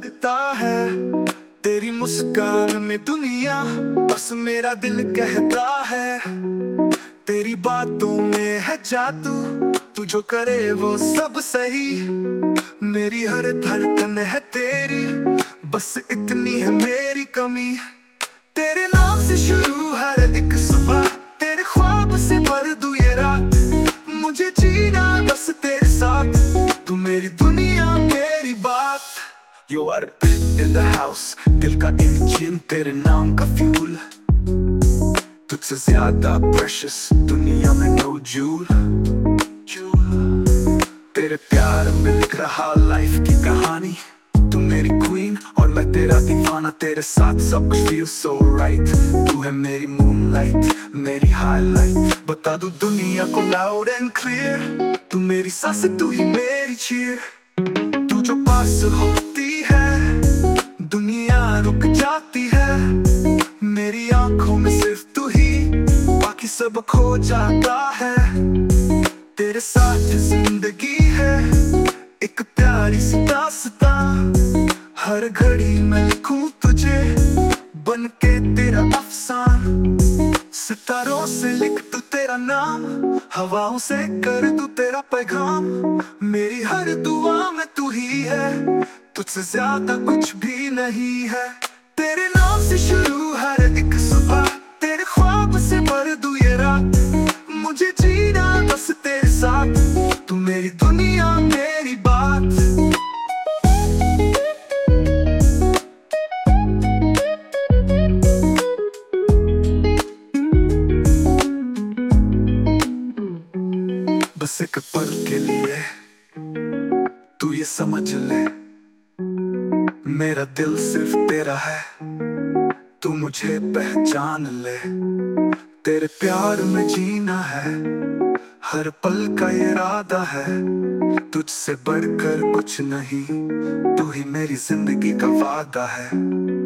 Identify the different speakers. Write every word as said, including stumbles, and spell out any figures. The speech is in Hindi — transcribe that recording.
Speaker 1: लगता है। तेरी मुस्कान में दुनिया बस मेरा दिल कहता है। तेरी बातों में है जादू, तू जो करे वो सब सही। मेरी हर धड़कन है तेरी, बस इतनी है मेरी कमी। तेरे नाम से शुरू हर एक सुबह, तेरे ख्वाब से भर दूं ये रात। मुझे जीना बस तेरे साथ, तू मेरी दुनिया मेरी बात। You are in the house, दिल का इंजन तेरे नाम का फ्यूल। तुझसे ज्यादा precious दुनिया में no jewel। तेरे प्यार में लिख रहा लाइफ की कहानी। तू मेरी क्वीन और मैं तेरा दीवाना, तेरे साथ सब कुछ feels so right। तू है मेरी मूनलाइट, मेरी हाईलाइट। बता दूं दुनिया को loud and clear, तू मेरी सांस, तू ही मेरी cheer। तू जो पास होती है दुनिया रुक जाती है। मेरी आंखों में सिर्फ तू ही, बाकी सब खो जाता है। तेरे साथ जिंदगी है एक प्यारी सी दास्तां। हर घड़ी मैं लिखूं तुझे बन के तेरा अफसान। सितारों से लिख तू तेरा नाम, हवाओं से कर तू तेरा पैगाम। मेरी हर दुआ में तू ही है, तुझसे ज्यादा कुछ भी नहीं है। तेरे नाम से शुरू हर एक सुबह, तेरे ख्वाब से भर दूं ये रात। मुझे जीना बस तेरे साथ, तू मेरी दुनिया मेरी बात। बस एक पल के लिए तू ये समझ ले, मेरा दिल सिर्फ तेरा है, तू मुझे पहचान ले। तेरे प्यार में जीना है, हर पल का इरादा है। तुझसे बढ़कर कुछ नहीं, तू ही मेरी जिंदगी का वादा है।